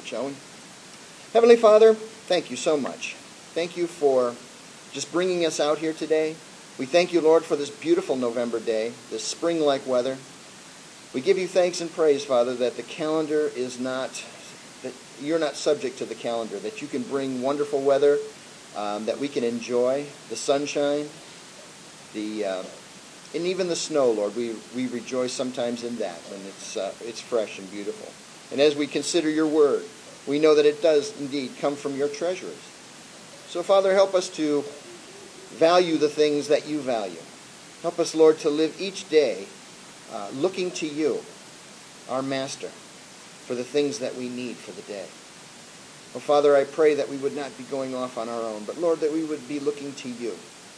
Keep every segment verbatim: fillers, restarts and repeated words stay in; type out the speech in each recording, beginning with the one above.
shall we? Heavenly Father, thank you so much. Thank you for just bringing us out here today. We thank you, Lord, for this beautiful November day, this spring-like weather. We give you thanks and praise, Father, that the calendar is not, that you're not subject to the calendar, that you can bring wonderful weather, um, that we can enjoy, the sunshine, the uh, and even the snow, Lord. We we rejoice sometimes in that when it's uh, it's fresh and beautiful. And as we consider your word, we know that it does indeed come from your treasuries. So, Father, help us to value the things that you value. Help us, Lord, to live each day uh, looking to you, our Master, for the things that we need for the day. Oh, Father, I pray that we would not be going off on our own, but, Lord, that we would be looking to you,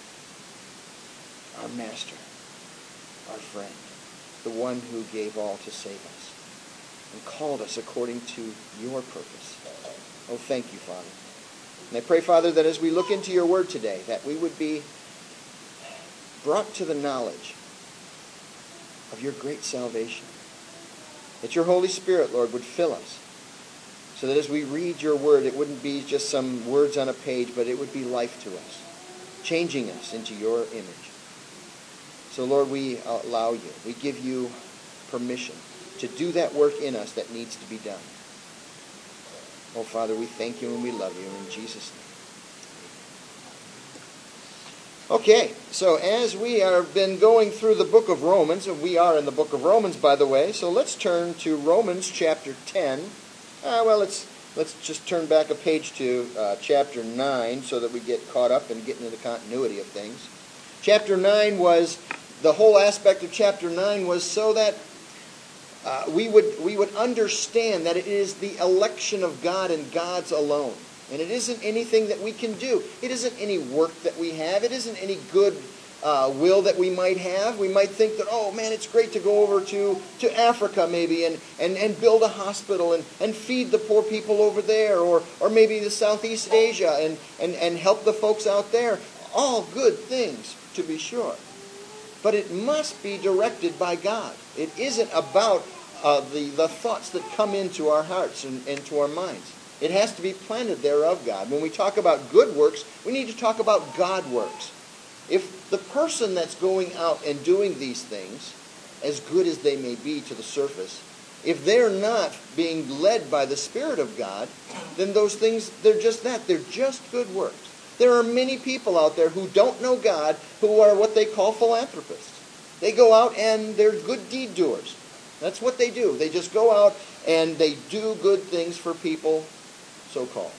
our Master, our friend, the one who gave all to save us and called us according to your purpose. Oh, thank you, Father. And I pray, Father, that as we look into your word today, that we would be brought to the knowledge of your great salvation. That your Holy Spirit, Lord, would fill us, so that as we read your word, it wouldn't be just some words on a page, but it would be life to us, changing us into your image. So, Lord, we allow you, we give you permission to do that work in us that needs to be done. Oh, Father, we thank you and we love you in Jesus' name. Okay, so as we have been going through the book of Romans, and we are in the book of Romans, by the way, so let's turn to Romans chapter ten. Uh, well, let's let's just turn back a page to uh, chapter nine so that we get caught up and get into the continuity of things. Chapter nine was, the whole aspect of chapter nine was so that uh, we would we would understand that it is the election of God and God's alone. And it isn't anything that we can do. It isn't any work that we have. It isn't any good uh, will that we might have. We might think that, oh man, it's great to go over to, to Africa maybe and, and, and build a hospital and, and feed the poor people over there, or or maybe the Southeast Asia and, and, and help the folks out there. All good things, to be sure. But it must be directed by God. It isn't about uh, the, the thoughts that come into our hearts and into our minds. It has to be planted there of God. When we talk about good works, we need to talk about God works. If the person that's going out and doing these things, as good as they may be to the surface, if they're not being led by the Spirit of God, then those things, they're just that. They're just good works. There are many people out there who don't know God, who are what they call philanthropists. They go out and they're good deed doers. That's what they do. They just go out and they do good things for people, so-called.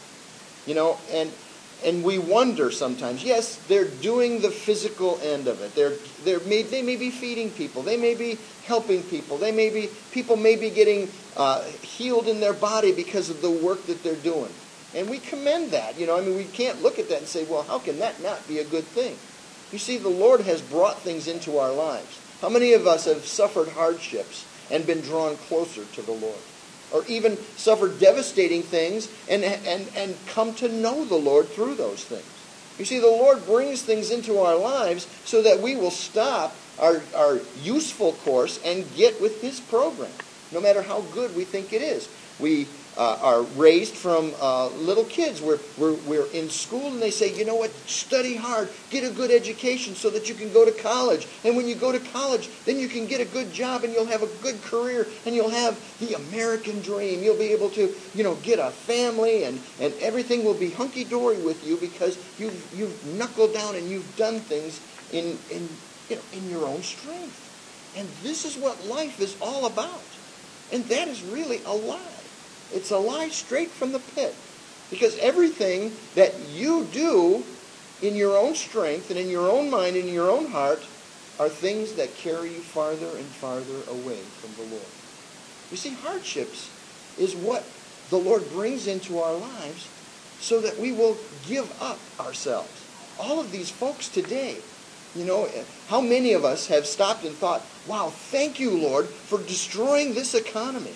You know, and and we wonder sometimes, yes, they're doing the physical end of it. They're they're may, they may be feeding people. They may be helping people. They may be people may be getting uh, healed in their body because of the work that they're doing. And we commend that. You know, I mean, we can't look at that and say, well, how can that not be a good thing? You see, the Lord has brought things into our lives. How many of us have suffered hardships and been drawn closer to the Lord? Or even suffered devastating things and, and, and come to know the Lord through those things. You see, the Lord brings things into our lives so that we will stop our, our useful course and get with His program, no matter how good we think it is. We uh, are raised from uh, little kids. We're, we're, we're in school and they say, you know what, study hard, get a good education so that you can go to college. And when you go to college, then you can get a good job and you'll have a good career and you'll have the American dream. You'll be able to, you know, get a family and, and everything will be hunky-dory with you because you've, you've knuckled down and you've done things in, in, you know, in your own strength. And this is what life is all about. And that is really a lie. It's a lie straight from the pit. Because everything that you do in your own strength and in your own mind and in your own heart are things that carry you farther and farther away from the Lord. You see, hardships is what the Lord brings into our lives so that we will give up ourselves. All of these folks today, you know, how many of us have stopped and thought, wow, thank you, Lord, for destroying this economy.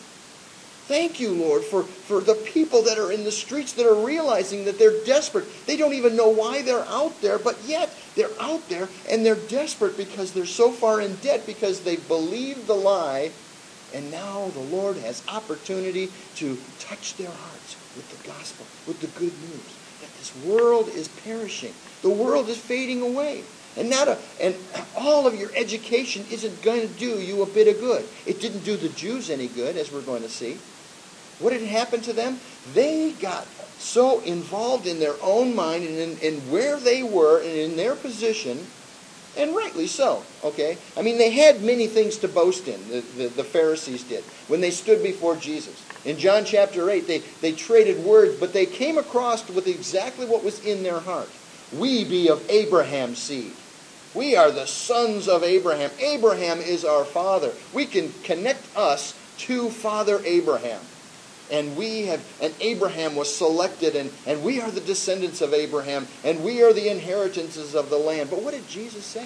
Thank you, Lord, for, for the people that are in the streets that are realizing that they're desperate. They don't even know why they're out there, but yet they're out there and they're desperate because they're so far in debt because they believe the lie And now the Lord has opportunity to touch their hearts with the gospel, with the good news that this world is perishing. The world is fading away. And not a, and all of your education isn't going to do you a bit of good. It didn't do the Jews any good, as we're going to see. What had happened to them? They got so involved in their own mind and in, in where they were and in their position, and rightly so, okay? I mean, they had many things to boast in, the, the, the Pharisees did, when they stood before Jesus. In John chapter eight, they, they traded words, but they came across with exactly what was in their heart. We be of Abraham's seed. We are the sons of Abraham. Abraham is our father. We can connect us to Father Abraham. And we have, and Abraham was selected, and, and we are the descendants of Abraham, and we are the inheritances of the land. But what did Jesus say?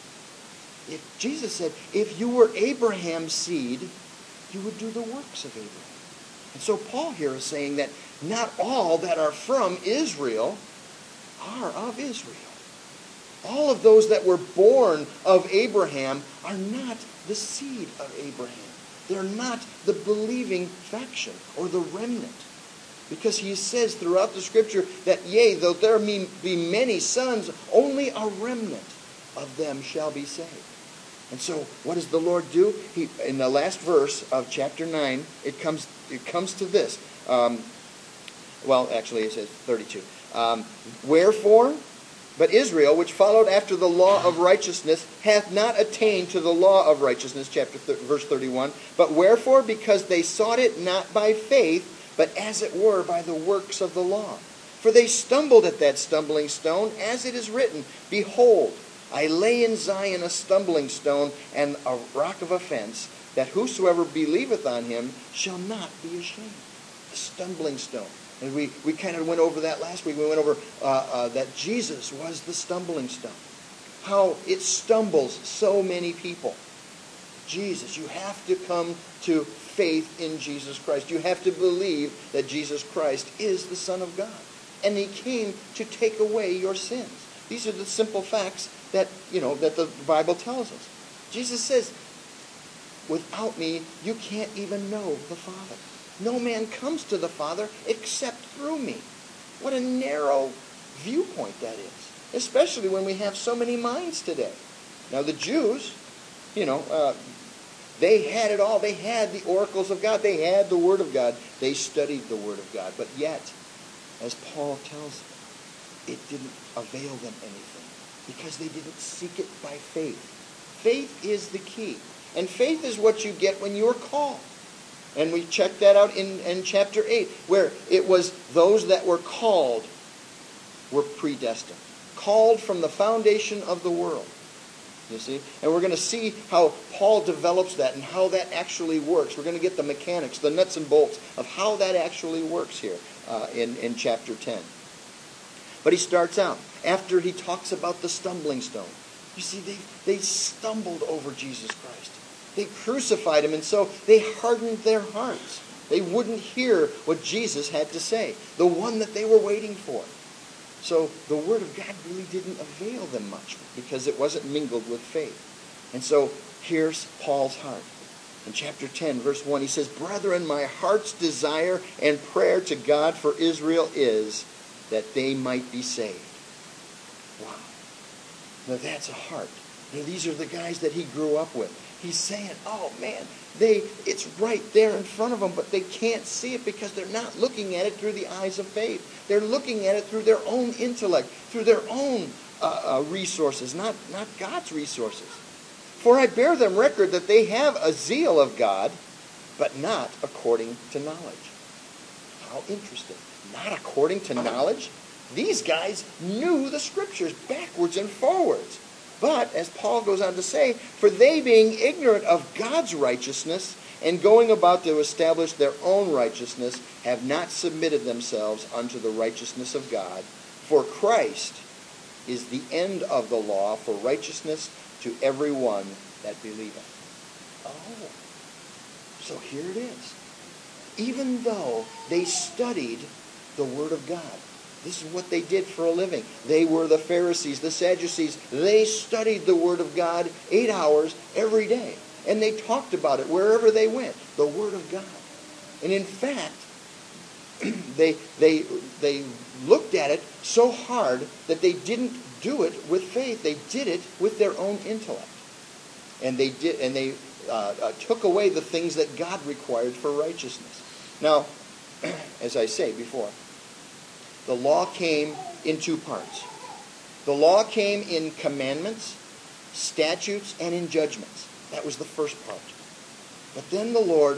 If Jesus said, if you were Abraham's seed, you would do the works of Abraham. And so Paul here is saying that not all that are from Israel are of Israel. All of those that were born of Abraham are not the seed of Abraham. They're not the believing faction or the remnant. Because he says throughout the Scripture that, yea, though there be many sons, only a remnant of them shall be saved. And so what does the Lord do? He, in the last verse of chapter nine, it comes, it comes to this. Um, well, actually it says thirty-two. Um, Wherefore... But Israel, which followed after the law of righteousness, hath not attained to the law of righteousness, chapter th- verse thirty-one. But wherefore? Because they sought it not by faith, but as it were by the works of the law. For they stumbled at that stumbling stone, as it is written, Behold, I lay in Zion a stumbling stone and a rock of offense, that whosoever believeth on him shall not be ashamed. The stumbling stone. And we, we kind of went over that last week. We went over uh, uh, that Jesus was the stumbling stone. How it stumbles so many people. Jesus, you have to come to faith in Jesus Christ. You have to believe that Jesus Christ is the Son of God. And He came to take away your sins. These are the simple facts that, you know, that the Bible tells us. Jesus says, without me, you can't even know the Father. No man comes to the Father except through me. What a narrow viewpoint that is. Especially when we have so many minds today. Now the Jews, you know, uh, they had it all. They had the oracles of God. They had the Word of God. They studied the Word of God. But yet, as Paul tells them, it didn't avail them anything. Because they didn't seek it by faith. Faith is the key. And faith is what you get when you're called. And we checked that out in, in chapter eight, where it was those that were called were predestined. Called from the foundation of the world. You see? And we're going to see how Paul develops that and how that actually works. We're going to get the mechanics, the nuts and bolts of how that actually works here uh, in, in chapter ten. But he starts out, after he talks about the stumbling stone. You see, they, they stumbled over Jesus Christ. They crucified him, and so they hardened their hearts. They wouldn't hear what Jesus had to say, the one that they were waiting for. So the Word of God really didn't avail them much because it wasn't mingled with faith. And so here's Paul's heart. In chapter ten, verse one, he says, Brethren, my heart's desire and prayer to God for Israel is that they might be saved. Wow. Now that's a heart. Now, these are the guys that he grew up with. He's saying, oh man, they it's right there in front of them, but they can't see it because they're not looking at it through the eyes of faith. They're looking at it through their own intellect, through their own uh, uh, resources, not, not God's resources. For I bear them record that they have a zeal of God, but not according to knowledge. How interesting. Not according to knowledge? These guys knew the Scriptures backwards and forwards. But, as Paul goes on to say, for they being ignorant of God's righteousness and going about to establish their own righteousness, have not submitted themselves unto the righteousness of God. For Christ is the end of the law for righteousness to every one that believeth. Oh, so here it is. Even though they studied the Word of God. This is what they did for a living. They were the Pharisees, the Sadducees. They studied the Word of God eight hours every day. and they talked about it wherever they went. The Word of God. And in fact, they they they looked at it so hard that they didn't do it with faith. They did it with their own intellect. And they did and they uh, uh, took away the things that God required for righteousness. Now, as I say before, the law came in two parts. The law came in commandments, statutes, and in judgments. That was the first part. But then the Lord,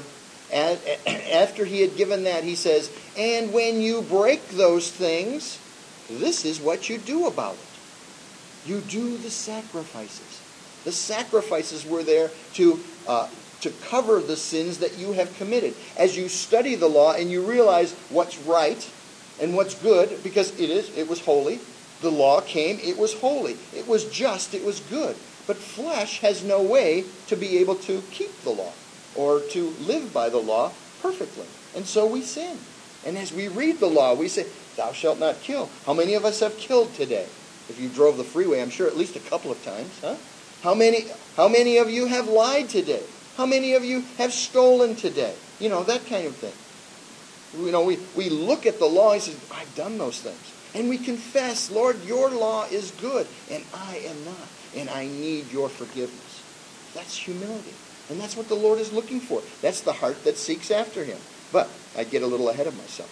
after he had given that, he says, and when you break those things, this is what you do about it. You do the sacrifices. The sacrifices were there to uh, to cover the sins that you have committed. As you study the law and you realize what's right and what's good, because it is, it was holy. The law came, it was holy. It was just, it was good. But flesh has no way to be able to keep the law or to live by the law perfectly. And so we sin. And as we read the law, we say, thou shalt not kill. How many of us have killed today? If you drove the freeway, I'm sure at least a couple of times. Huh? How many, how many of you have lied today? How many of you have stolen today? You know, that kind of thing. You know, we, we look at the law and say, I've done those things. And we confess, Lord, your law is good, and I am not. And I need your forgiveness. That's humility. And that's what the Lord is looking for. That's the heart that seeks after him. But I get a little ahead of myself.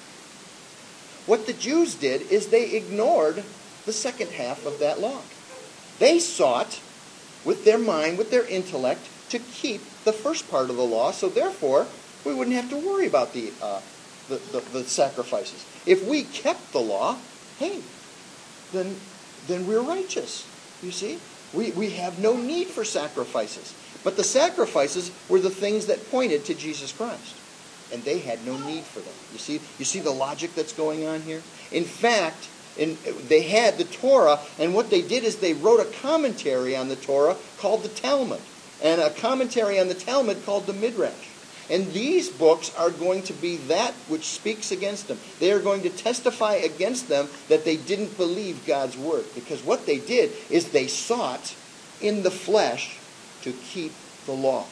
What the Jews did is they ignored the second half of that law. They sought, with their mind, with their intellect, to keep the first part of the law, so therefore we wouldn't have to worry about the, uh, the, the, the sacrifices. If we kept the law, hey, then, then we're righteous, you see? We, we have no need for sacrifices. But the sacrifices were the things that pointed to Jesus Christ. And they had no need for them. You see, you see the logic that's going on here? In fact, in, they had the Torah, and what they did is they wrote a commentary on the Torah called the Talmud, and a commentary on the Talmud called the Midrash. And these books are going to be that which speaks against them. They are going to testify against them that they didn't believe God's word. Because what they did is they sought in the flesh to keep the law.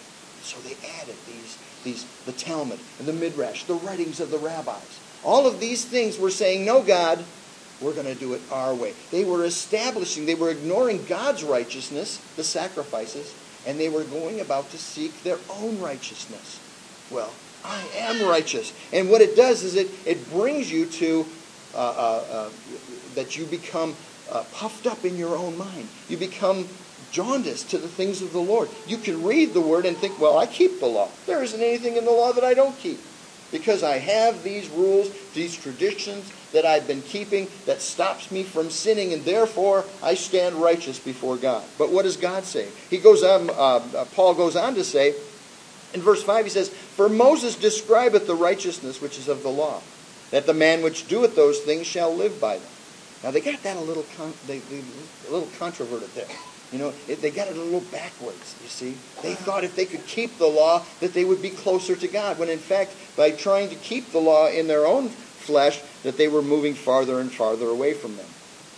So they added these, these the Talmud and the Midrash, the writings of the rabbis. All of these things were saying, no, God, we're going to do it our way. They were establishing, they were ignoring God's righteousness, the sacrifices, and they were going about to seek their own righteousness. Well, I am righteous. And what it does is it, it brings you to, uh, uh, uh, that you become uh, puffed up in your own mind. You become jaundiced to the things of the Lord. You can read the Word and think, well, I keep the law. There isn't anything in the law that I don't keep. Because I have these rules, these traditions that I've been keeping that stops me from sinning, and therefore I stand righteous before God. But what does God say? He goes on. Uh, Paul goes on to say, in verse five, he says, "For Moses describeth the righteousness which is of the law, that the man which doeth those things shall live by them." Now they got that a little, con- they, they, a little controverted there. You know, it, they got it a little backwards, you see. They thought if they could keep the law, that they would be closer to God. When in fact, by trying to keep the law in their own flesh, that they were moving farther and farther away from them.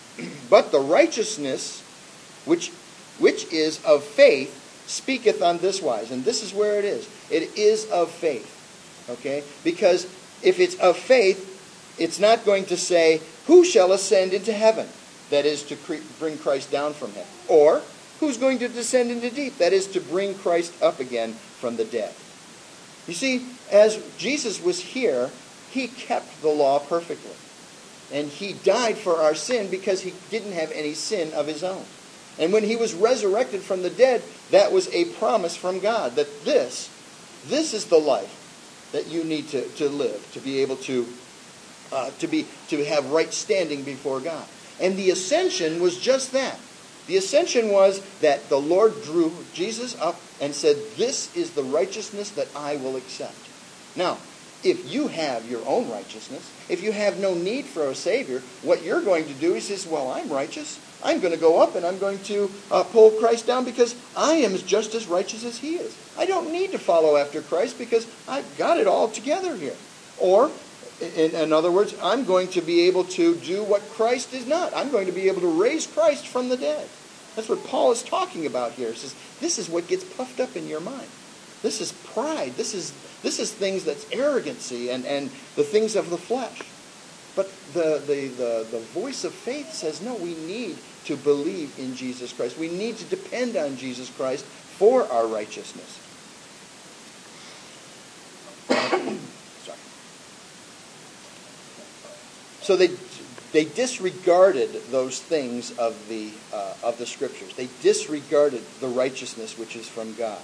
But the righteousness, which which is of faith, speaketh on this wise. And this is where it is. It is of faith. Okay? Because if it's of faith, it's not going to say, who shall ascend into heaven? That is to cre- bring Christ down from heaven. Or, who's going to descend into deep? That is to bring Christ up again from the dead. You see, as Jesus was here, he kept the law perfectly. And he died for our sin because he didn't have any sin of his own. And when he was resurrected from the dead, that was a promise from God that this, this is the life that you need to, to live, to be able to, uh, to be to have right standing before God. And the ascension was just that. The ascension was that the Lord drew Jesus up and said, this is the righteousness that I will accept. Now, if you have your own righteousness, if you have no need for a Savior, what you're going to do is say, well, I'm righteous. I'm going to go up and I'm going to uh, pull Christ down because I am just as righteous as he is. I don't need to follow after Christ because I've got it all together here. Or, in, in other words, I'm going to be able to do what Christ is not. I'm going to be able to raise Christ from the dead. That's what Paul is talking about here. He says, this is what gets puffed up in your mind. This is pride. This is this is things that's arrogancy and, and the things of the flesh. But the, the, the, the voice of faith says, no, we need to believe in Jesus Christ. We need to depend on Jesus Christ for our righteousness. Sorry. So they they disregarded those things of the uh, of the Scriptures. They disregarded the righteousness which is from God.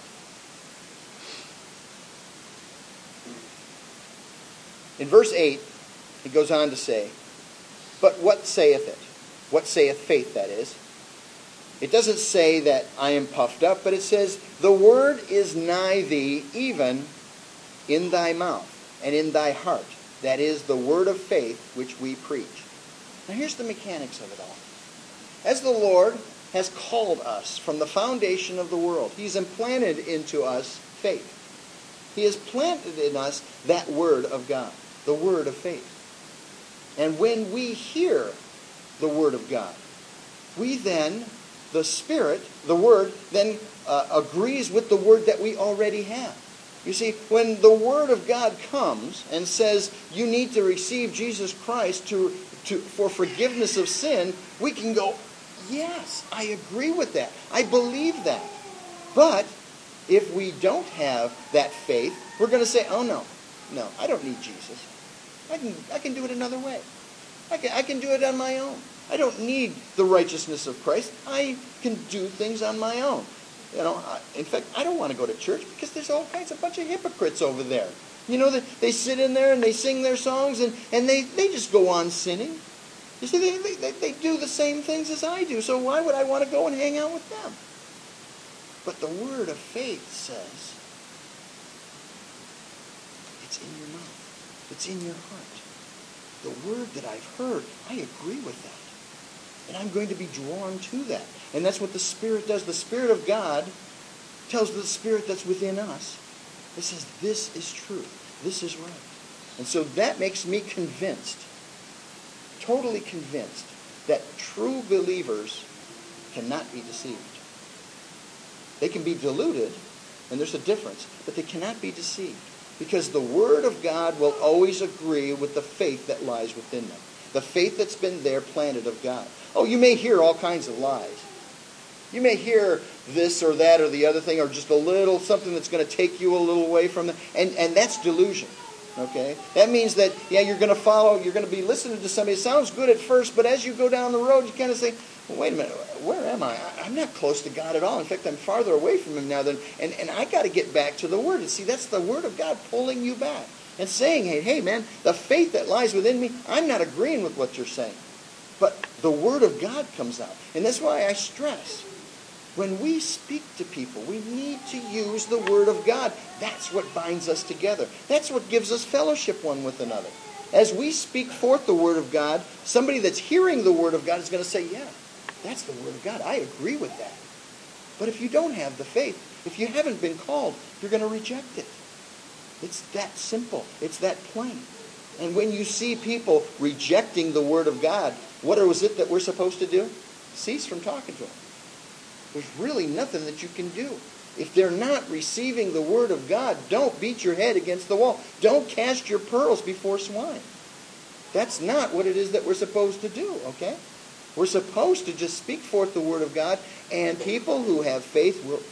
In verse eight, he goes on to say, but what saith it? What saith faith, that is? It doesn't say that I am puffed up, but it says, the word is nigh thee, even in thy mouth and in thy heart. That is the word of faith which we preach. Now here's the mechanics of it all. As the Lord has called us from the foundation of the world, He's implanted into us faith. He has planted in us that word of God, the word of faith. And when we hear the word of God, we then, the Spirit, the word, then uh, agrees with the word that we already have. You see, when the word of God comes and says you need to receive Jesus Christ to, to for forgiveness of sin, we can go, yes, I agree with that. I believe that. But if we don't have that faith, we're going to say, oh no, no, I don't need Jesus. I can I can do it another way. I can I can do it on my own. I don't need the righteousness of Christ. I can do things on my own. You know, I, in fact, I don't want to go to church because there's all kinds of bunch of hypocrites over there. You know, they, they sit in there and they sing their songs and, and they, they just go on sinning. You see, they, they, they do the same things as I do, so why would I want to go and hang out with them? But the word of faith says, it's in your mouth. It's in your heart. The word that I've heard, I agree with that. And I'm going to be drawn to that. And that's what the Spirit does. The Spirit of God tells the Spirit that's within us. It says, this is true. This is right. And so that makes me convinced, totally convinced, that true believers cannot be deceived. They can be deluded, and there's a difference, but they cannot be deceived. Because the Word of God will always agree with the faith that lies within them. The faith that's been there planted of God. Oh, you may hear all kinds of lies. You may hear this or that or the other thing, or just a little something that's going to take you a little away from them. And, and that's delusion. Okay? That means that, yeah, you're going to follow, you're going to be listening to somebody. It sounds good at first, but as you go down the road, you kind of say, well, wait a minute, where am I? I'm not close to God at all. In fact, I'm farther away from Him now than, and, and I got to get back to the Word. And see, that's the Word of God pulling you back and saying, hey, hey, man, the faith that lies within me, I'm not agreeing with what you're saying. But the Word of God comes out. And that's why I stress, when we speak to people, we need to use the Word of God. That's what binds us together. That's what gives us fellowship one with another. As we speak forth the Word of God, somebody that's hearing the Word of God is going to say, yeah, that's the Word of God. I agree with that. But if you don't have the faith, if you haven't been called, you're going to reject it. It's that simple. It's that plain. And when you see people rejecting the Word of God, what is it that we're supposed to do? Cease from talking to them. There's really nothing that you can do. If they're not receiving the Word of God, don't beat your head against the wall. Don't cast your pearls before swine. That's not what it is that we're supposed to do, okay? We're supposed to just speak forth the Word of God, and people who have faith will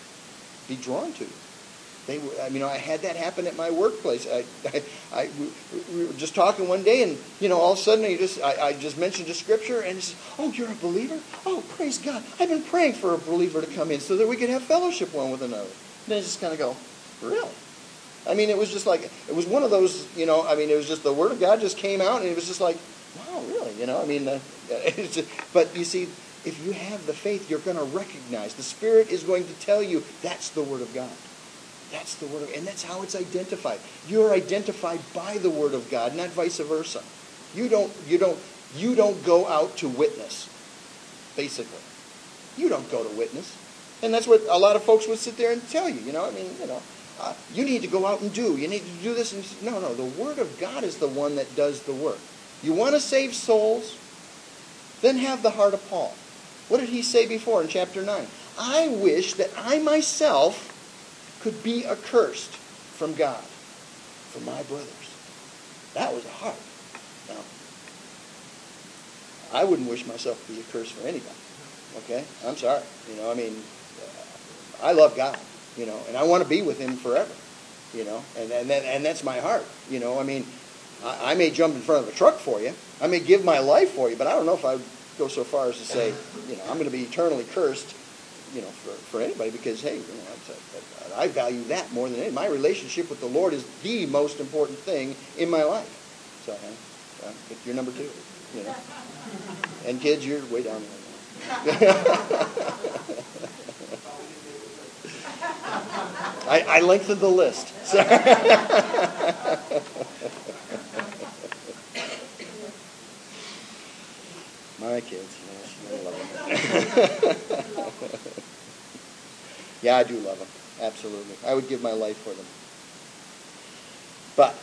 be drawn to you. They, I mean, I had that happen at my workplace. I, I, I we, we were just talking one day, and you know, all of a sudden, you just, I, I just mentioned a scripture, and he says, "Oh, you're a believer? Oh, praise God! I've been praying for a believer to come in so that we could have fellowship one with another." And then I just kind of go, "Really?" I mean, it was just like it was one of those, you know. I mean, it was just the Word of God just came out, and it was just like, "Wow, really?" You know. I mean, uh, it's just, but you see, if you have the faith, you're going to recognize. The Spirit is going to tell you that's the Word of God. That's the Word of God. And that's how it's identified. You're identified by the Word of God, not vice versa. You don't, you don't, you don't go out to witness, basically. You don't go to witness. And that's what a lot of folks would sit there and tell you, you know. I mean, you know, uh, you need to go out and do. You need to do this. And no, no, the Word of God is the one that does the work. You want to save souls? Then have the heart of Paul. What did he say before in chapter nine? I wish that I myself could be accursed from God for my brothers. That was hard. Now, I wouldn't wish myself to be accursed for anybody. Okay? I'm sorry. You know, I mean, I love God, you know, and I want to be with him forever, you know, and and, that, and that's my heart, you know. I mean, I, I may jump in front of a truck for you. I may give my life for you, but I don't know if I would go so far as to say, you know, I'm going to be eternally cursed, you know, for, for anybody, because, hey, you know, I, I value that more than anything. My relationship with the Lord is the most important thing in my life. So, uh, you're number two, you know. And kids, you're way down there. I, I lengthened the list. My kids, yes, I love them. Yeah, I do love them. Absolutely. I would give my life for them. But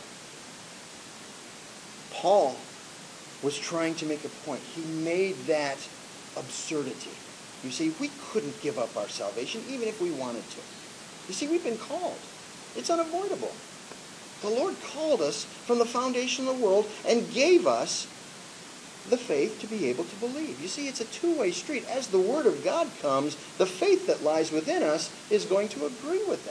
Paul was trying to make a point. He made that absurdity. You see, we couldn't give up our salvation even if we wanted to. You see, we've been called. It's unavoidable. The Lord called us from the foundation of the world and gave us the faith to be able to believe. You see, it's a two-way street. As the Word of God comes, the faith that lies within us is going to agree with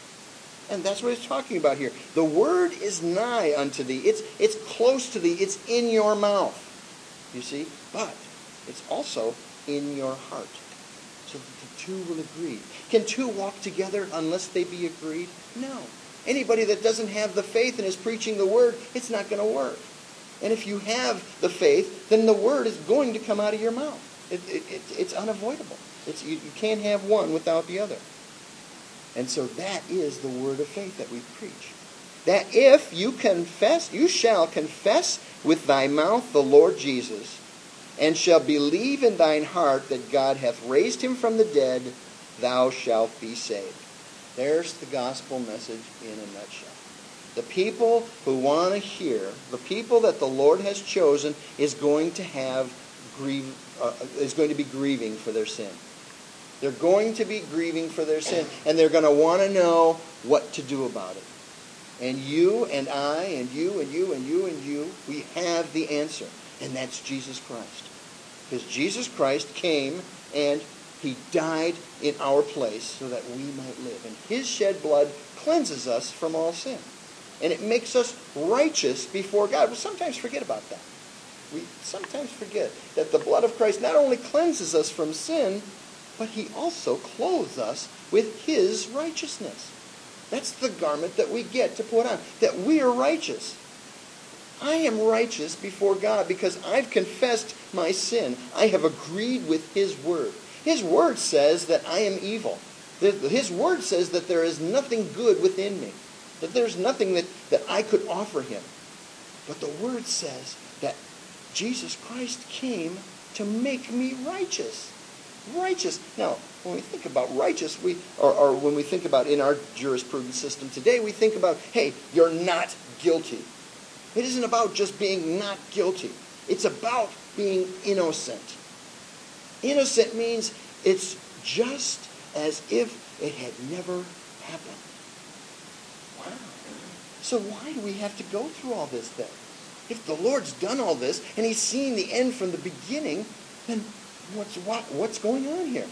that. And that's what he's talking about here. The Word is nigh unto thee. It's, it's close to thee. It's in your mouth. You see? But it's also in your heart. So that the two will agree. Can two walk together unless they be agreed? No. Anybody that doesn't have the faith and is preaching the Word, it's not going to work. And if you have the faith, then the Word is going to come out of your mouth. It, it, it, it's unavoidable. It's, you, you can't have one without the other. And so that is the word of faith that we preach. That if you confess, you shall confess with thy mouth the Lord Jesus, and shall believe in thine heart that God hath raised him from the dead, thou shalt be saved. There's the gospel message in a nutshell. The people who want to hear, the people that the Lord has chosen, is going to have grieve, uh, is going to be grieving for their sin. They're going to be grieving for their sin, and they're going to want to know what to do about it. And you and I and you and you and you and you, we have the answer, and that's Jesus Christ. Because Jesus Christ came and he died in our place so that we might live. And his shed blood cleanses us from all sin. And it makes us righteous before God. We sometimes forget about that. We sometimes forget that the blood of Christ not only cleanses us from sin, but he also clothes us with his righteousness. That's the garment that we get to put on, that we are righteous. I am righteous before God because I've confessed my sin. I have agreed with his word. His word says that I am evil. His word says that there is nothing good within me, that there's nothing that, that I could offer him. But the word says that Jesus Christ came to make me righteous. Righteous. Now, when we think about righteous, we or, or when we think about in our jurisprudence system today, we think about, hey, you're not guilty. It isn't about just being not guilty. It's about being innocent. Innocent means it's just as if it had never happened. Wow. So why do we have to go through all this then? If the Lord's done all this and he's seen the end from the beginning, then What's what, what's going on here?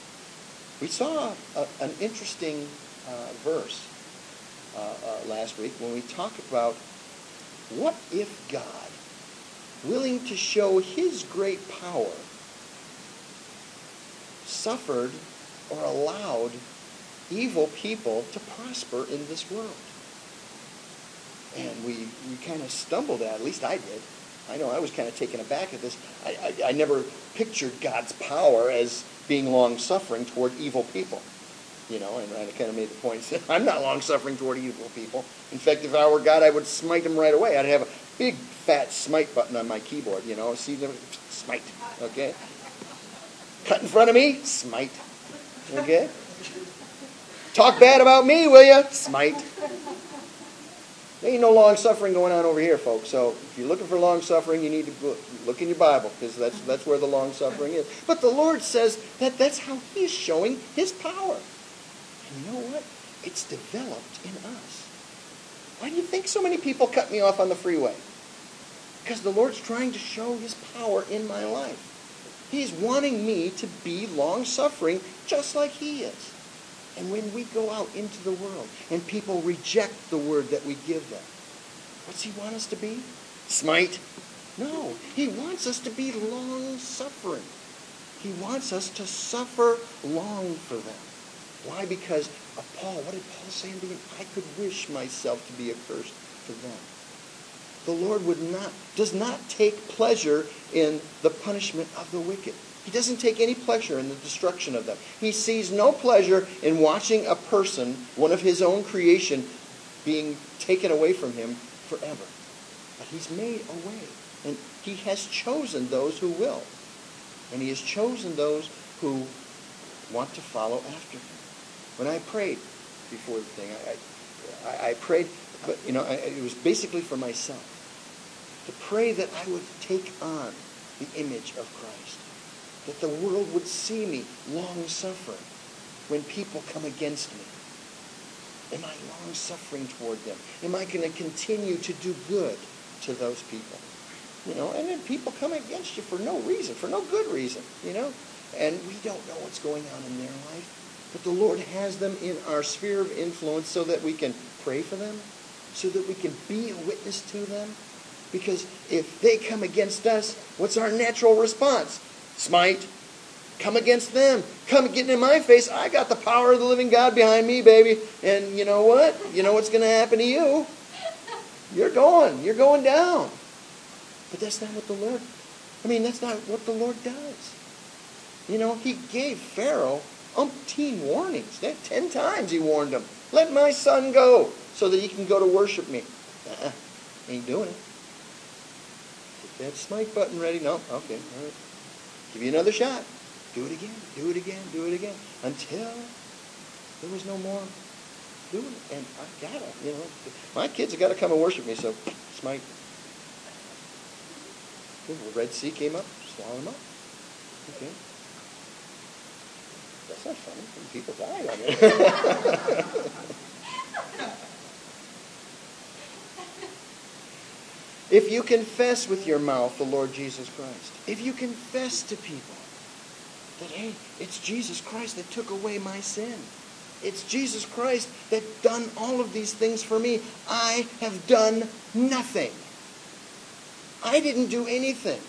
We saw a, an interesting uh, verse uh, uh, last week when we talked about what if God, willing to show his great power, suffered or allowed evil people to prosper in this world. And we, we kind of stumbled at, at least I did. I know I was kind of taken aback at this. I, I, I never pictured God's power as being long-suffering toward evil people. You know, and I kind of made the point, I'm not long-suffering toward evil people. In fact, if I were God, I would smite them right away. I'd have a big, fat smite button on my keyboard, you know. See them? Smite. Okay? Cut in front of me? Smite. Okay? Talk bad about me, will you? Smite. There ain't no long-suffering going on over here, folks. So if you're looking for long-suffering, you need to look in your Bible, because that's, that's where the long-suffering is. But the Lord says that that's how He's showing His power. And you know what? It's developed in us. Why do you think so many people cut me off on the freeway? Because the Lord's trying to show His power in my life. He's wanting me to be long-suffering just like He is. And when we go out into the world and people reject the word that we give them, what's He want us to be? Smite? No. He wants us to be long-suffering. He wants us to suffer long for them. Why? Because of Paul. What did Paul say in the beginning? I could wish myself to be accursed for them. The Lord would not, does not take pleasure in the punishment of the wicked. He doesn't take any pleasure in the destruction of them. He sees no pleasure in watching a person, one of His own creation, being taken away from Him forever. But He's made a way. And He has chosen those who will. And He has chosen those who want to follow after Him. When I prayed before the thing, I, I, I prayed, but you know, I, it was basically for myself. To pray that I would take on the image of Christ. That the world would see me long-suffering when people come against me. Am I long-suffering toward them? Am I going to continue to do good to those people? You know, and then people come against you for no reason, for no good reason, you know. And we don't know what's going on in their life. But the Lord has them in our sphere of influence so that we can pray for them, so that we can be a witness to them. Because if they come against us, what's our natural response? Smite. Come against them. Come getting in my face. I got the power of the living God behind me, baby. And you know what? You know what's going to happen to you? You're going. You're going down. But that's not what the Lord, I mean, that's not what the Lord does. You know, He gave Pharaoh umpteen warnings. Ten times He warned him. Let my son go so that he can go to worship me. Uh-uh. Ain't doing it. Get that smite button ready. No. Okay. All right. Give you another shot. Do it again. Do it again. Do it again. Until there was no more doing it. And I gotta, you know, my kids have got to come and worship me. So smite. The Red Sea came up. Swallow them up. Okay. That's not funny. People died on it. If you confess with your mouth the Lord Jesus Christ, if you confess to people that, hey, it's Jesus Christ that took away my sin. It's Jesus Christ that done all of these things for me. I have done nothing. I didn't do anything.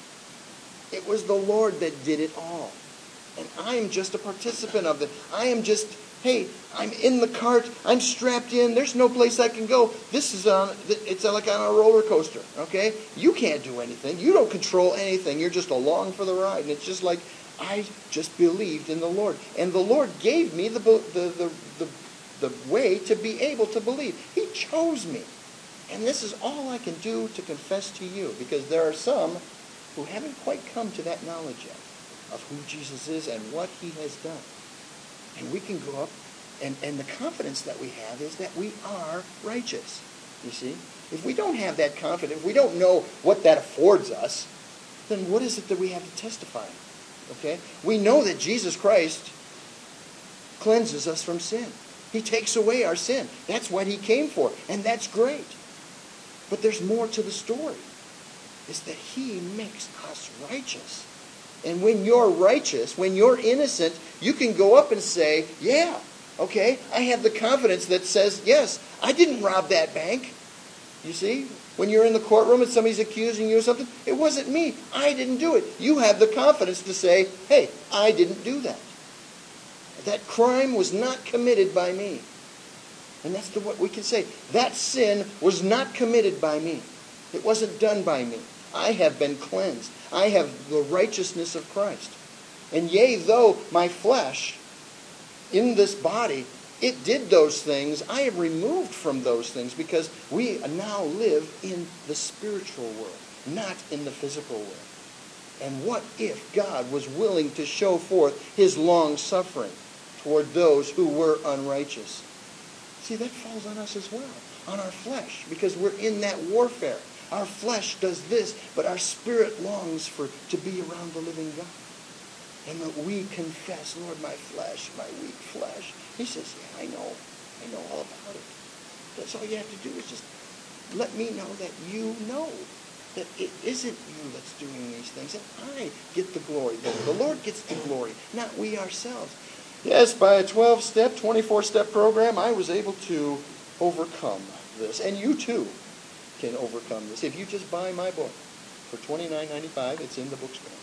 It was the Lord that did it all. And I am just a participant of it. I am just, hey, I'm in the cart. I'm strapped in. There's no place I can go. This is on, it's like on a roller coaster, okay? You can't do anything. You don't control anything. You're just along for the ride. And it's just like, I just believed in the Lord. And the Lord gave me the, the, the, the, the way to be able to believe. He chose me. And this is all I can do to confess to you. Because there are some who haven't quite come to that knowledge yet of who Jesus is and what He has done. And we can go up, and, and the confidence that we have is that we are righteous. You see? If we don't have that confidence, if we don't know what that affords us, then what is it that we have to testify? Okay? We know that Jesus Christ cleanses us from sin. He takes away our sin. That's what He came for. And that's great. But there's more to the story. Is that He makes us righteous. And when you're righteous, when you're innocent, you can go up and say, yeah, okay, I have the confidence that says, yes, I didn't rob that bank. You see? When you're in the courtroom and somebody's accusing you of something, it wasn't me. I didn't do it. You have the confidence to say, hey, I didn't do that. That crime was not committed by me. And that's the, what we can say. That sin was not committed by me. It wasn't done by me. I have been cleansed. I have the righteousness of Christ. And yea, though my flesh in this body, it did those things, I am removed from those things because we now live in the spiritual world, not in the physical world. And what if God was willing to show forth His long suffering toward those who were unrighteous? See, that falls on us as well. on our flesh because we're in that warfare. Our flesh does this, but our spirit longs for to be around the living God. And that we confess, Lord, my flesh, my weak flesh. He says, yeah, I know. I know all about it. That's all you have to do is just let me know that you know that it isn't you that's doing these things. And I get the glory. The, the Lord gets the glory, not we ourselves. Yes, by a twelve-step, twenty-four-step program, I was able to overcome this. And you too can overcome this. If you just buy my book for twenty-nine ninety-five, it's in the bookstore.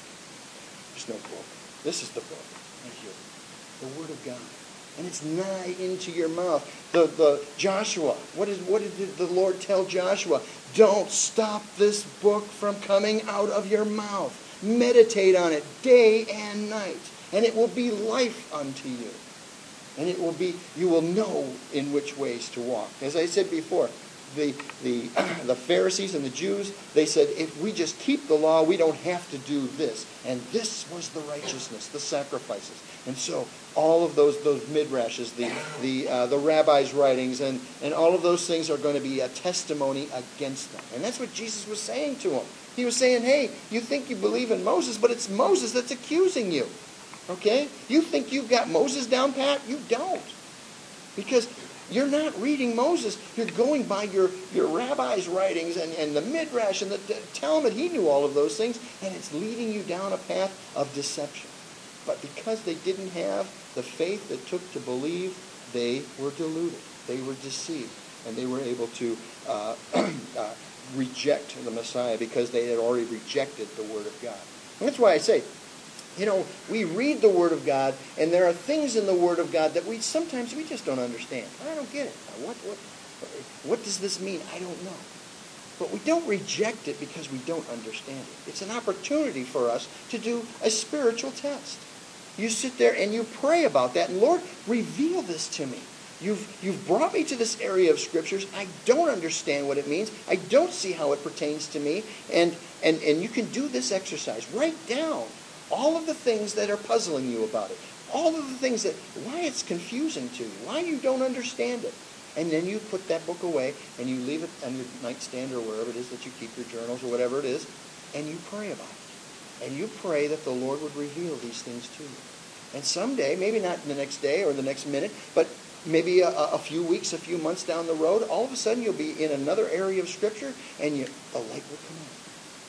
There's no book. This is the book right here. The Word of God. And it's nigh into your mouth. The the Joshua, what is what did the Lord tell Joshua? Don't stop this book from coming out of your mouth. Meditate on it day and night, and it will be life unto you. And it will be you will know in which ways to walk. As I said before, the the the Pharisees and the Jews, they said, if we just keep the law, we don't have to do this. And this was the righteousness, the sacrifices. And so all of those those midrashes, the the uh, the rabbis' writings, and, and all of those things are going to be a testimony against them. And that's what Jesus was saying to them. He was saying, hey, you think you believe in Moses, but it's Moses that's accusing you. Okay? You think you've got Moses down pat? You don't. Because you're not reading Moses. You're going by your, your rabbi's writings and, and the Midrash and the, the Talmud. He knew all of those things, and it's leading you down a path of deception. But because they didn't have the faith it took to believe, they were deluded. They were deceived. And they were able to uh, uh, reject the Messiah because they had already rejected the Word of God. And that's why I say, you know, we read the Word of God, and there are things in the Word of God that we sometimes we just don't understand. I don't get it. What what what does this mean? I don't know. But we don't reject it because we don't understand it. It's an opportunity for us to do a spiritual test. You sit there and you pray about that, and Lord, reveal this to me. You've you've brought me to this area of Scriptures. I don't understand what it means. I don't see how it pertains to me. And and, and you can do this exercise. Write down all of the things that are puzzling you about it. All of the things that, why it's confusing to you. Why you don't understand it. And then you put that book away and you leave it on your nightstand or wherever it is that you keep your journals or whatever it is. And you pray about it. And you pray that the Lord would reveal these things to you. And someday, maybe not the next day or the next minute, but maybe a, a few weeks, a few months down the road, all of a sudden you'll be in another area of Scripture and you, the light will come on.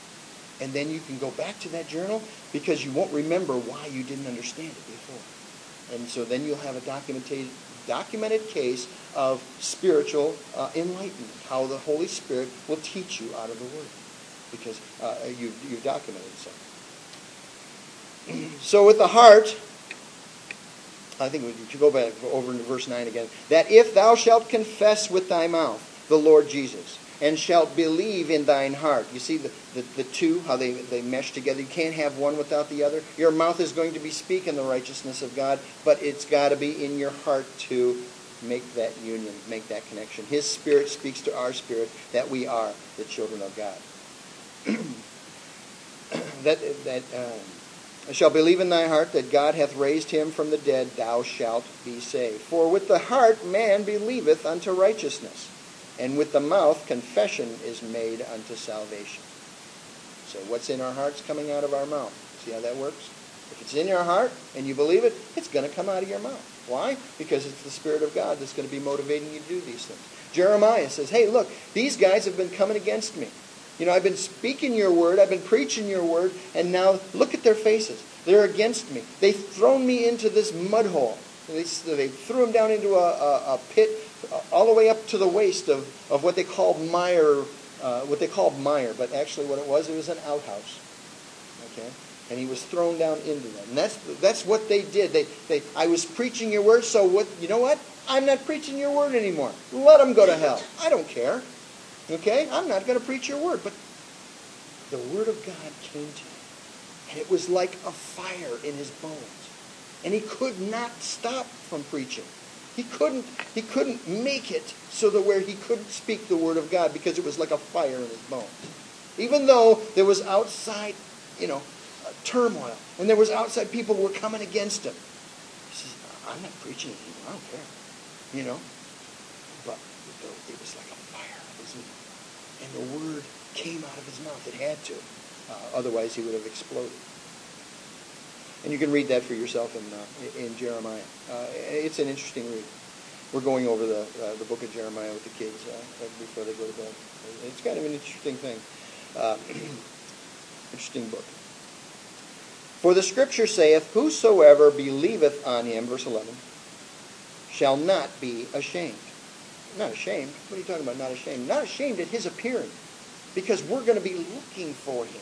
And then you can go back to that journal because you won't remember why you didn't understand it before. And so then you'll have a documented, documented case of spiritual uh, enlightenment, how the Holy Spirit will teach you out of the Word because uh, you, you've documented something. So with the heart, I think we should go back over into verse nine again, that if thou shalt confess with thy mouth the Lord Jesus, and shalt believe in thine heart. You see the, the, the two, how they, they mesh together. You can't have one without the other. Your mouth is going to be speaking the righteousness of God, but it's got to be in your heart to make that union, make that connection. His Spirit speaks to our spirit that we are the children of God. that that um, shall believe in thy heart that God hath raised him from the dead, thou shalt be saved. For with the heart man believeth unto righteousness, and with the mouth confession is made unto salvation. So what's in our hearts coming out of our mouth? See how that works? If it's in your heart and you believe it, it's going to come out of your mouth. Why? Because it's the Spirit of God that's going to be motivating you to do these things. Jeremiah says, hey, look, these guys have been coming against me. You know, I've been speaking your word, I've been preaching your word, and now look at their faces. They're against me. They've thrown me into this mud hole. They, they threw him down into a, a, a pit all the way up to the waist of, of what they called mire, uh, what they called mire, but actually what it was, it was an outhouse. Okay? And he was thrown down into that. And that's that's what they did. They they I was preaching your word, so what? You know what? I'm not preaching your word anymore. Let them go to hell. I don't care. Okay? I'm not going to preach your word. But the word of God came to him, and it was like a fire in his bones. And he could not stop from preaching. He couldn't, he couldn't make it so that where he couldn't speak the word of God because it was like a fire in his bones. Even though there was outside, you know, uh, turmoil, and there was outside people who were coming against him. He says, I'm not preaching anymore. I don't care. You know? But it was like a fire in his mouth. And the word came out of his mouth. It had to. Uh, otherwise, he would have exploded. And you can read that for yourself in uh, in Jeremiah. Uh, it's an interesting read. We're going over the uh, the book of Jeremiah with the kids uh, before they go to bed. It's kind of an interesting thing. Uh, interesting book. For the scripture saith, whosoever believeth on him, verse eleven, shall not be ashamed. Not ashamed? What are you talking about, not ashamed? Not ashamed at his appearing. Because we're going to be looking for him.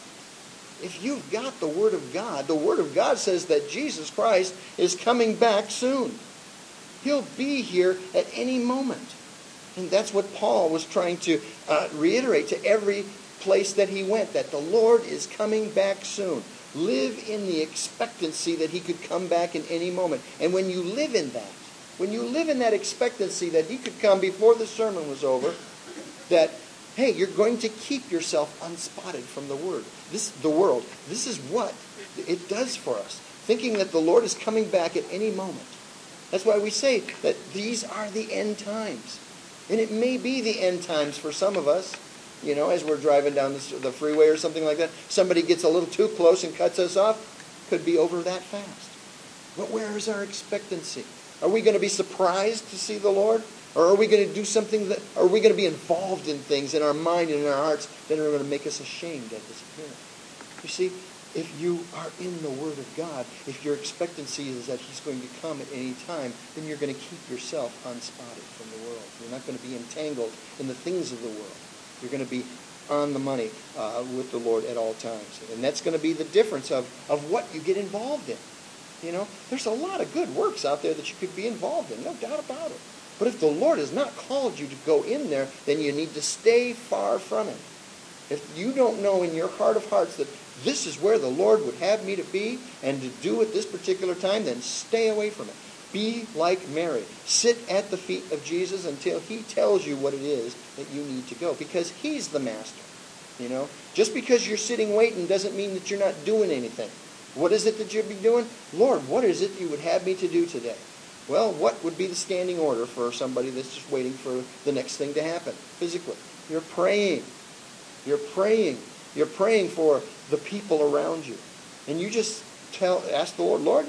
If you've got the Word of God, the Word of God says that Jesus Christ is coming back soon. He'll be here at any moment. And that's what Paul was trying to uh, reiterate to every place that he went, that the Lord is coming back soon. Live in the expectancy that he could come back in any moment. And when you live in that, when you live in that expectancy that he could come before the sermon was over, that, hey, you're going to keep yourself unspotted from the word. This, the world. This is what it does for us. Thinking that the Lord is coming back at any moment. That's why we say that these are the end times. And it may be the end times for some of us. You know, as we're driving down the, the freeway or something like that. Somebody gets a little too close and cuts us off. Could be over that fast. But where is our expectancy? Are we going to be surprised to see the Lord? Or are we going to do something that, are we going to be involved in things in our mind and in our hearts that are going to make us ashamed at his appearance? You see, if you are in the Word of God, if your expectancy is that he's going to come at any time, then you're going to keep yourself unspotted from the world. You're not going to be entangled in the things of the world. You're going to be on the money uh, with the Lord at all times. And that's going to be the difference of, of what you get involved in. You know, there's a lot of good works out there that you could be involved in, no doubt about it. But if the Lord has not called you to go in there, then you need to stay far from him. If you don't know in your heart of hearts that this is where the Lord would have me to be and to do at this particular time, then stay away from it. Be like Mary. Sit at the feet of Jesus until he tells you what it is that you need to go. Because he's the master. You know, just because you're sitting waiting doesn't mean that you're not doing anything. What is it that you'll be doing? Lord, what is it you would have me to do today? Well, what would be the standing order for somebody that's just waiting for the next thing to happen physically? You're praying. You're praying. You're praying for the people around you. And you just tell, ask the Lord, Lord,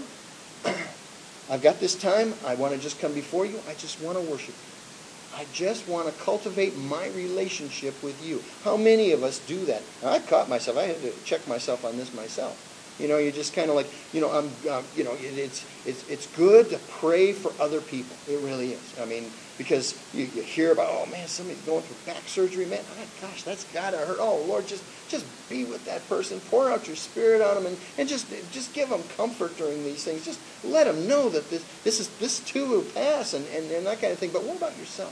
I've got this time. I want to just come before you. I just want to worship you. I just want to cultivate my relationship with you. How many of us do that? Now, I caught myself. I had to check myself on this myself. You know, you just kind of like, you know, I'm, uh, you know, it's it's it's good to pray for other people. It really is. I mean, because you, you hear about, oh man, somebody's going through back surgery, man. Oh, gosh, that's gotta hurt. Oh Lord, just just be with that person. Pour out your Spirit on them, and, and just just give them comfort during these things. Just let them know that this this is this too will pass, and, and, and that kind of thing. But what about yourself?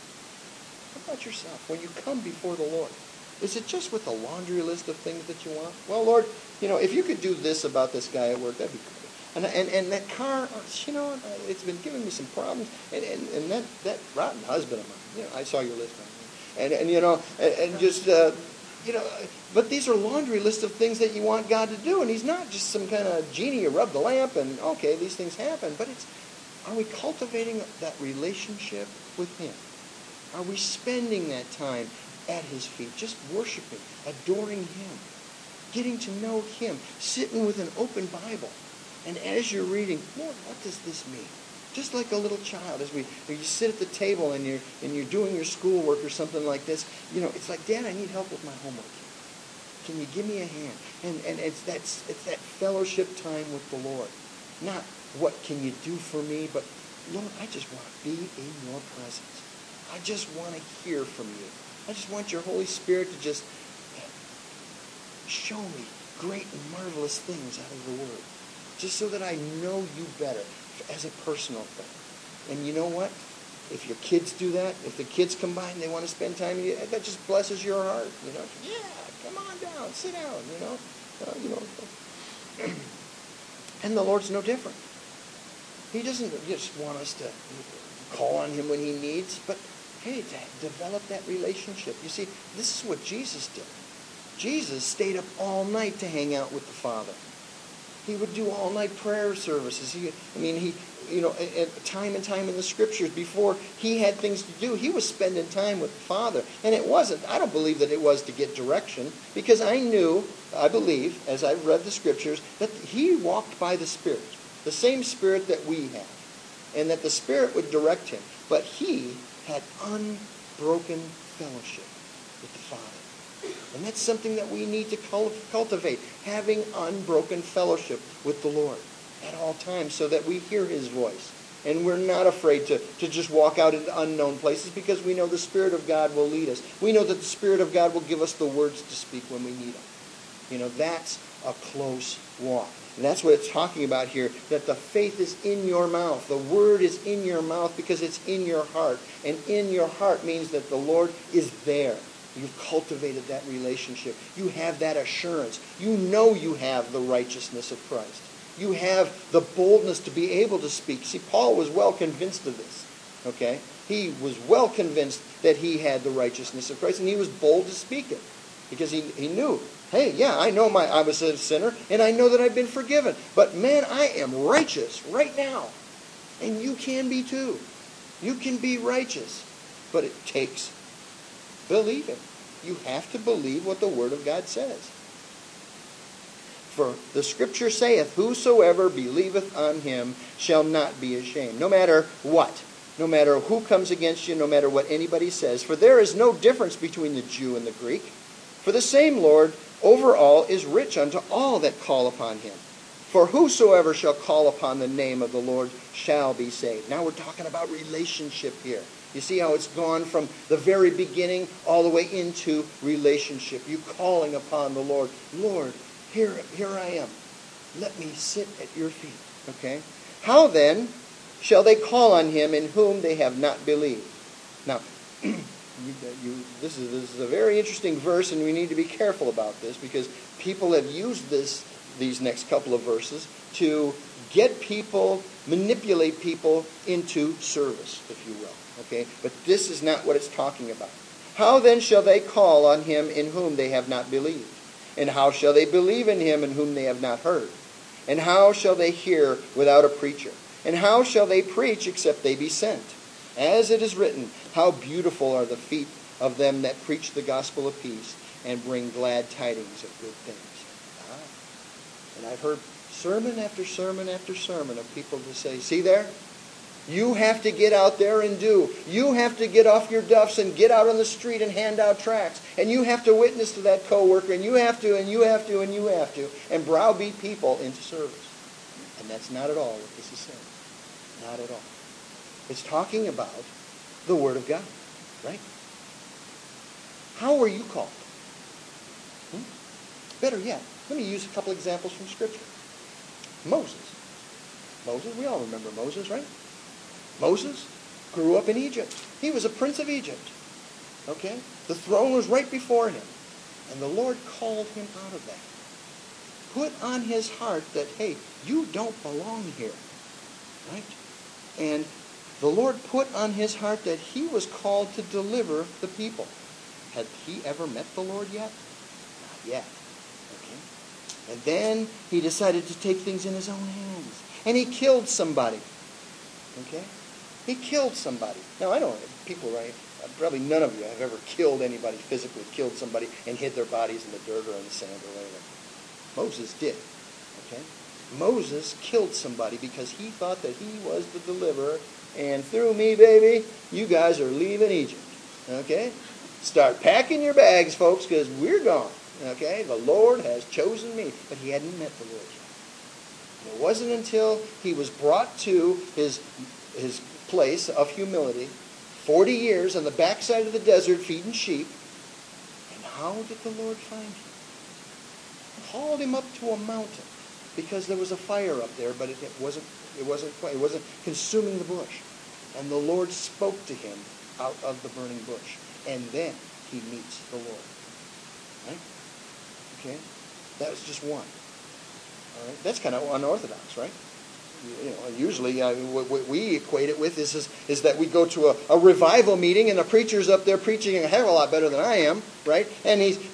What about yourself when you come before the Lord? Is it just with a laundry list of things that you want? Well, Lord, you know, if you could do this about this guy at work, that'd be great. And and, and that car, you know, it's been giving me some problems. And, and, and that, that rotten husband of mine, you know, I saw your list on there. And, and you know, and, and just, uh, you know, but these are laundry lists of things that you want God to do. And he's not just some kind of genie you rub the lamp and, okay, these things happen. But it's, are we cultivating that relationship with him? Are we spending that time at his feet, just worshiping, adoring him, getting to know him, sitting with an open Bible. And as you're reading, Lord, what does this mean? Just like a little child, as we, when you sit at the table and you're and you're doing your schoolwork or something like this, you know, it's like, Dad, I need help with my homework. Can you give me a hand? And and it's that it's that fellowship time with the Lord. Not what can you do for me, but Lord, I just want to be in your presence. I just want to hear from you. I just want your Holy Spirit to just show me great and marvelous things out of the Word. Just so that I know you better as a personal thing. And you know what? If your kids do that, if the kids come by and they want to spend time with you, that just blesses your heart. You know, yeah, come on down, sit down, you know. Uh, you know. And the Lord's no different. He doesn't just want us to call on him when he needs, but hey, to develop that relationship. You see, this is what Jesus did. Jesus stayed up all night to hang out with the Father. He would do all-night prayer services. He, I mean, he you know, time and time in the Scriptures, before he had things to do, he was spending time with the Father. And it wasn't, I don't believe that it was to get direction, because I knew, I believe, as I read the Scriptures, that he walked by the Spirit, the same Spirit that we have, and that the Spirit would direct him. But he had unbroken fellowship with the Father. And that's something that we need to cultivate, having unbroken fellowship with the Lord at all times, so that we hear his voice. And we're not afraid to, to just walk out into unknown places, because we know the Spirit of God will lead us. We know that the Spirit of God will give us the words to speak when we need them. You know, that's a close walk. And that's what it's talking about here, that the faith is in your mouth. The word is in your mouth because it's in your heart. And in your heart means that the Lord is there. You've cultivated that relationship. You have that assurance. You know you have the righteousness of Christ. You have the boldness to be able to speak. See, Paul was well convinced of this. Okay? He was well convinced that he had the righteousness of Christ, and he was bold to speak it. Because he, he knew, hey, yeah, I know my I was a sinner, and I know that I've been forgiven. But man, I am righteous right now. And you can be too. You can be righteous. But it takes believing. You have to believe what the Word of God says. For the Scripture saith, whosoever believeth on him shall not be ashamed. No matter what. No matter who comes against you, no matter what anybody says. For there is no difference between the Jew and the Greek. For the same Lord over all is rich unto all that call upon him. For whosoever shall call upon the name of the Lord shall be saved. Now we're talking about relationship here. You see how it's gone from the very beginning all the way into relationship. You calling upon the Lord. Lord, here, here I am. Let me sit at your feet. Okay? How then shall they call on him in whom they have not believed? Now, you, you, this, is, this is a very interesting verse, and we need to be careful about this, because people have used this, these next couple of verses to get people, manipulate people into service, if you will. Okay, but this is not what it's talking about. How then shall they call on him in whom they have not believed? And how shall they believe in him in whom they have not heard? And how shall they hear without a preacher? And how shall they preach except they be sent? As it is written, how beautiful are the feet of them that preach the gospel of peace and bring glad tidings of good things. Ah. And I've heard sermon after sermon after sermon of people to say, see there? You have to get out there and do. You have to get off your duffs and get out on the street and hand out tracts. And you have to witness to that coworker, and you have to, and you have to, and you have to, and browbeat people into service. And that's not at all what this is saying. Not at all. It's talking about the Word of God, right? How were you called? Hmm? Better yet, let me use a couple examples from Scripture. Moses. Moses, we all remember Moses, right? Moses grew up in Egypt. He was a prince of Egypt. Okay? The throne was right before him. And the Lord called him out of that. Put on his heart that, hey, you don't belong here. Right? And the Lord put on his heart that he was called to deliver the people. Had he ever met the Lord yet? Not yet. Okay? And then he decided to take things in his own hands. And he killed somebody. Okay? He killed somebody. Now, I know people, right? Probably none of you have ever killed anybody, physically killed somebody, and hid their bodies in the dirt or in the sand or whatever. Moses did. Okay? Moses killed somebody because he thought that he was the deliverer, and through me, baby, you guys are leaving Egypt. Okay? Start packing your bags, folks, because we're gone. Okay? The Lord has chosen me. But he hadn't met the Lord yet. And it wasn't until he was brought to his, his place of humility, forty years on the backside of the desert feeding sheep. And how did the Lord find him? Called him up to a mountain because there was a fire up there, but it, it wasn't it wasn't it wasn't consuming the bush. And the Lord spoke to him out of the burning bush. And then he meets the Lord. Right? Okay? That was just one. All right? That's kind of unorthodox, right? You know, usually uh, what we equate it with is, is, is that we go to a, a revival meeting and the preacher's up there preaching a hell of a lot better than I am, right? And he's and he's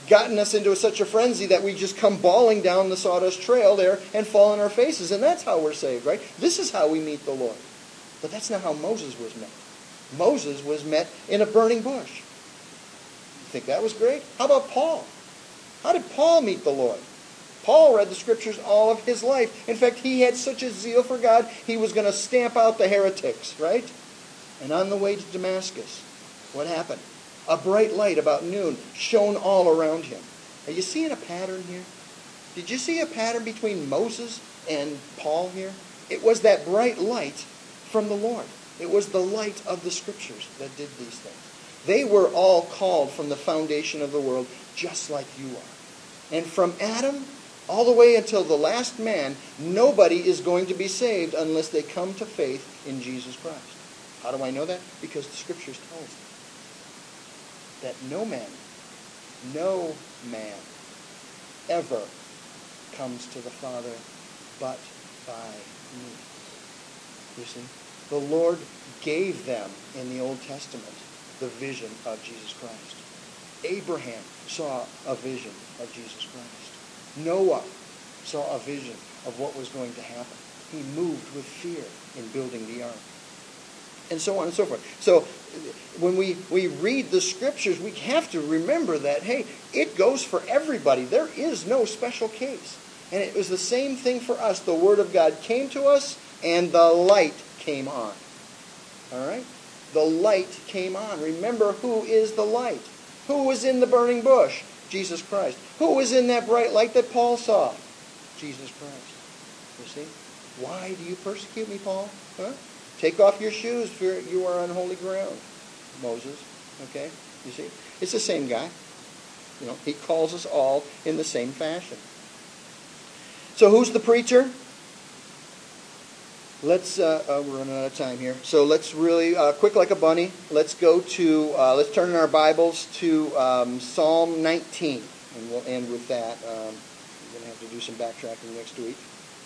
gotten us into such a frenzy that we just come bawling down the sawdust trail there and fall on our faces. And that's how we're saved, right? This is how we meet the Lord. But that's not how Moses was met. Moses was met in a burning bush. You think that was great? How about Paul? How did Paul meet the Lord? Paul read the Scriptures all of his life. In fact, he had such a zeal for God, he was going to stamp out the heretics, right? And on the way to Damascus, what happened? A bright light about noon shone all around him. Are you seeing a pattern here? Did you see a pattern between Moses and Paul here? It was that bright light from the Lord. It was the light of the Scriptures that did these things. They were all called from the foundation of the world, just like you are. And from Adam all the way until the last man, nobody is going to be saved unless they come to faith in Jesus Christ. How do I know that? Because the Scriptures tell us that no man, no man ever comes to the Father but by me. You see? The Lord gave them in the Old Testament the vision of Jesus Christ. Abraham saw a vision of Jesus Christ. Noah saw a vision of what was going to happen. He moved with fear in building the ark. And so on and so forth. So when we, we read the Scriptures, we have to remember that, hey, it goes for everybody. There is no special case. And it was the same thing for us. The Word of God came to us, and the light came on. All right? The light came on. Remember, who is the light? Who was in the burning bush? Jesus Christ. Who was in that bright light that Paul saw? Jesus Christ. You see? Why do you persecute me, Paul? Huh? Take off your shoes, for you are on holy ground. Moses. Okay? You see? It's the same guy. You know, he calls us all in the same fashion. So who's the preacher? Let's, uh, uh, we're running out of time here. So let's really, uh, quick like a bunny, let's go to, uh, let's turn in our Bibles to um, Psalm nineteen. And we'll end with that. Um, we're going to have to do some backtracking next week.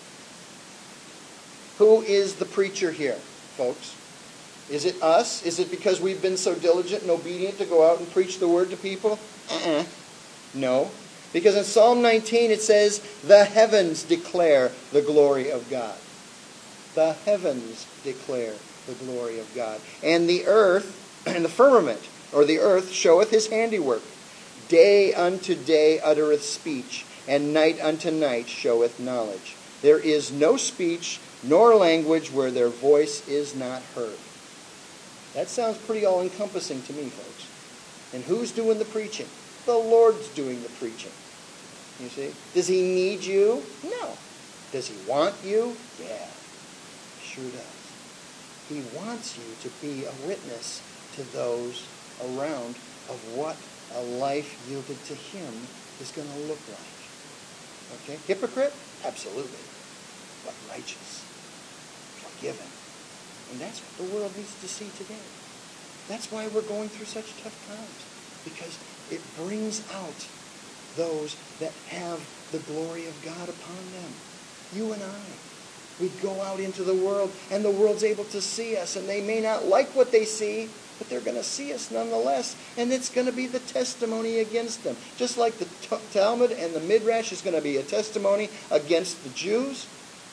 Who is the preacher here, folks? Is it us? Is it because we've been so diligent and obedient to go out and preach the Word to people? Uh-uh. No. Because in Psalm nineteen it says, the heavens declare the glory of God. The heavens declare the glory of God. And the earth, and the firmament, or the earth, showeth his handiwork. Day unto day uttereth speech, and night unto night showeth knowledge. There is no speech nor language where their voice is not heard. That sounds pretty all-encompassing to me, folks. And who's doing the preaching? The Lord's doing the preaching. You see? Does he need you? No. Does he want you? Yeah. Sure does. He wants you to be a witness to those around of what a life yielded to him is going to look like. Okay? Hypocrite? Absolutely. But righteous. Forgiven. And that's what the world needs to see today. That's why we're going through such tough times. Because it brings out those that have the glory of God upon them. You and I. We go out into the world, and the world's able to see us, and they may not like what they see, but they're going to see us nonetheless, and it's going to be the testimony against them. Just like the Talmud and the Midrash is going to be a testimony against the Jews,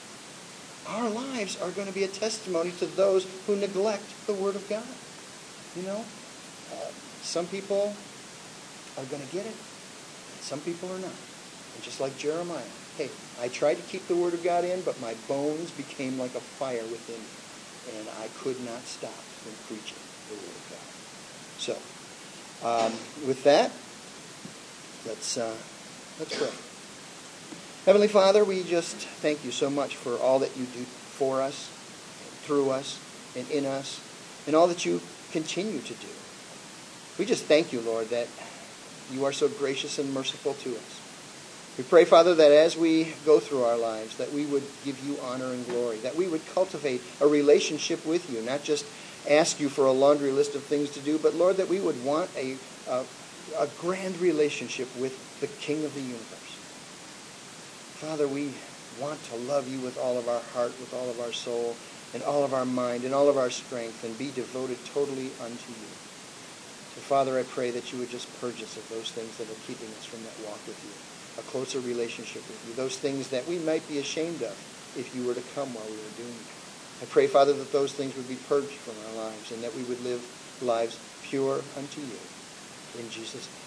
our lives are going to be a testimony to those who neglect the Word of God. You know, uh, some people are going to get it, and some people are not. And just like Jeremiah, hey, I tried to keep the Word of God in, but my bones became like a fire within me, and I could not stop from preaching the Word of God. So, um, with that, let's uh, let's pray. Heavenly Father, we just thank you so much for all that you do for us, through us, and in us, and all that you continue to do. We just thank you, Lord, that you are so gracious and merciful to us. We pray, Father, that as we go through our lives, that we would give you honor and glory, that we would cultivate a relationship with you, not just ask you for a laundry list of things to do, but, Lord, that we would want a, a, a grand relationship with the King of the universe. Father, we want to love you with all of our heart, with all of our soul, and all of our mind, and all of our strength, and be devoted totally unto you. And Father, I pray that you would just purge us of those things that are keeping us from that walk with you, a closer relationship with you, those things that we might be ashamed of if you were to come while we were doing it. I pray, Father, that those things would be purged from our lives and that we would live lives pure unto you. In Jesus' name.